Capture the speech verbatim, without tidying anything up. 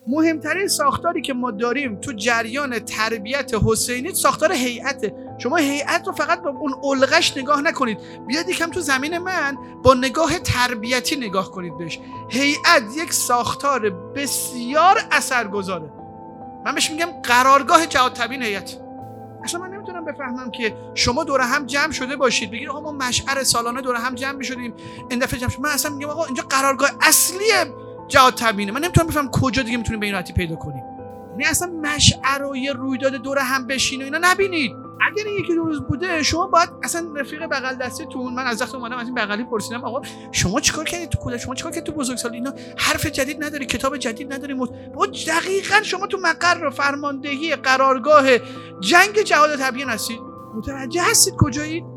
مهمترین ساختاری که ما داریم تو جریان تربیت حسینی ساختار هیئته. شما هیئت رو فقط با اون الغش نگاه نکنید، بیاید یکم تو زمین من با نگاه تربیتی نگاه کنید بهش. هیئت یک ساختار بسیار اثرگذاره. من بهش میگم قرارگاه جهاد تبیین هیئت. اصلا من نمیتونم بفهمم که شما دور هم جمع شده باشید بگید آقا ما مشعر سالانه دور هم جمع میشدیم این دفعه جمع شد. من اصلا میگم آقا اینجا قرارگاه اصلی جهاد تبیینه. من نمیتونم بفهمم کجا دیگه میتونیم به این راحتی پیدا کنیم. یعنی اصلا مشعر و یه رویداد دور هم بشین و اینا نبینید. اگر این یکی دو روز بوده شما باید اصلا رفیق بغل دستتون، من از وقت اومدم از این بغلی پرسیدم آقا شما چیکار کردید تو کودک، شما چیکار کردید تو بزرگسالی، اینا حرف جدید نداری، کتاب جدید نداری. با دقیقاً شما تو مقر فرماندهی قرارگاه جنگ جهاد تبیین هستید. متوجه هستید کجایید؟